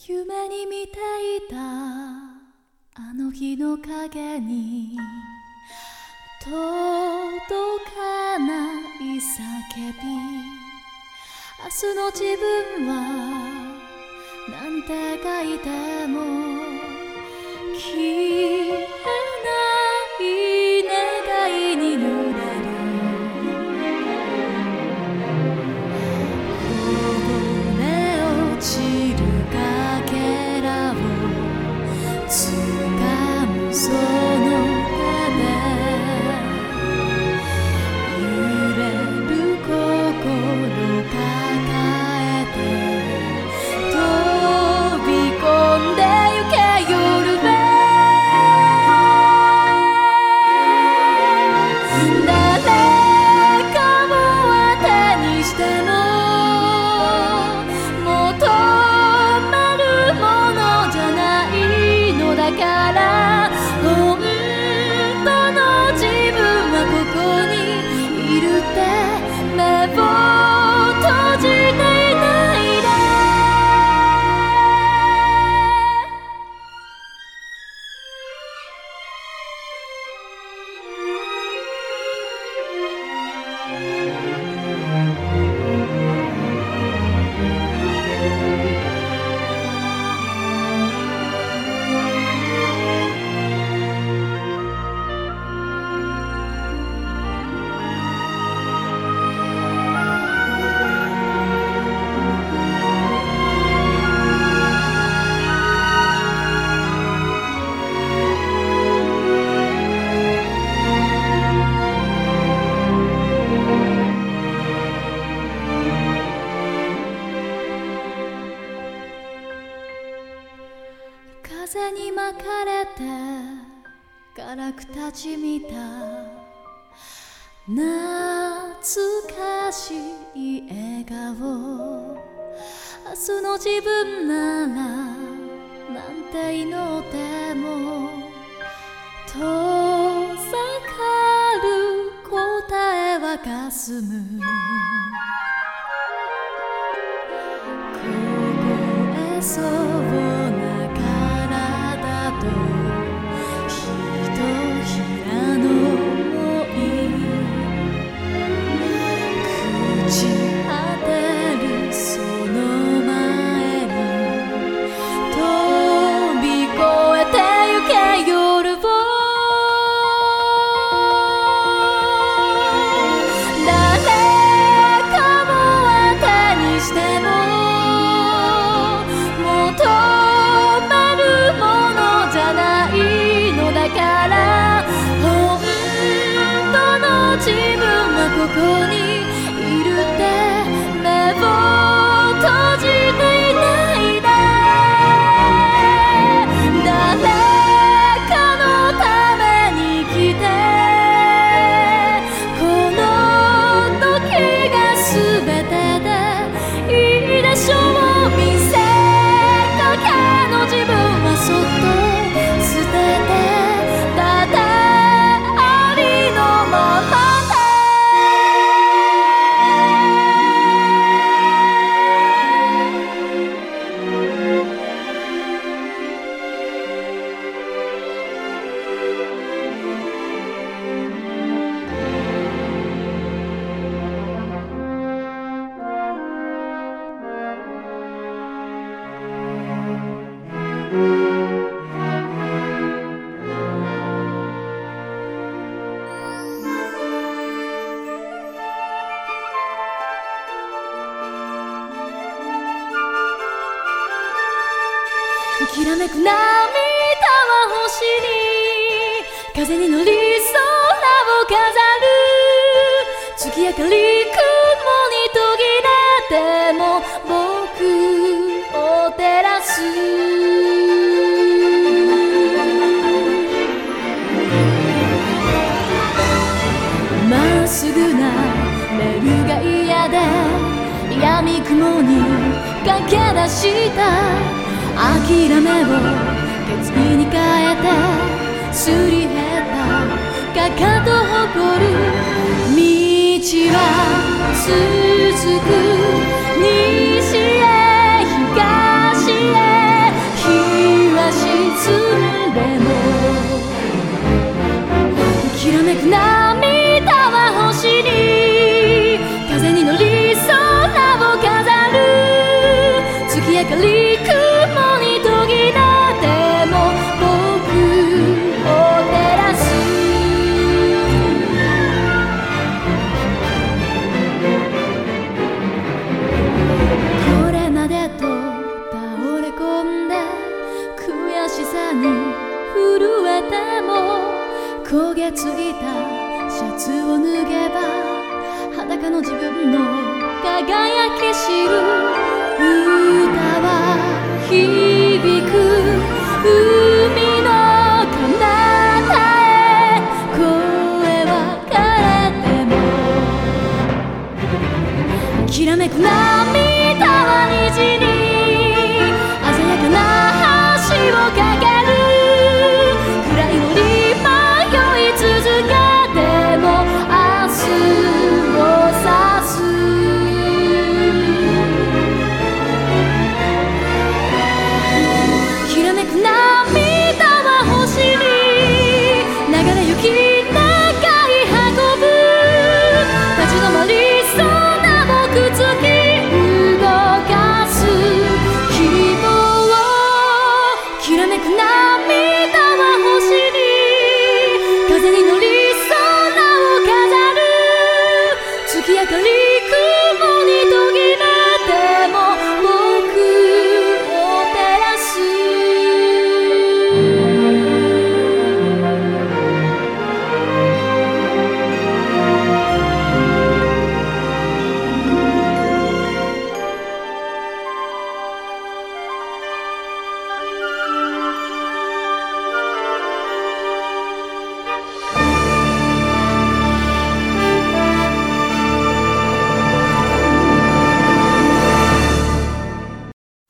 夢に見ていたあの日の影に届かない叫び、明日の自分はなんて書いても消えない願いに濡れる。こぼれ落ちるかけらを掴むその手で揺れる心抱えて飛び込んでゆけ夜へ。誰かを当てにしても求めるものじゃないのだから、本当の自分はここにいるって目を閉じていないで。風に巻かれてガラクたち見た懐かしい笑顔。明日の自分ならなんて祈っても遠ざかる答えは霞む。凍えそうな体とひとひらの想い、朽ち果てるその前に飛び越えてゆけ夜を。誰かを当てにしても求めるものじゃないのだから、本当の自分はここにいるって目を閉じていないで。誰かのために来てこの時が全てでいいでしょう。見せかけの自分はそっと捨ててただありのままで。きらめく涙は星に風に乗り空を飾る。月明かり雲に途切れても僕を照らす。まっすぐなレールが嫌で闇雲に駆け出した諦めを決意に変えてすり減ったかかと誇る。道は続く西へ東へ消えかりく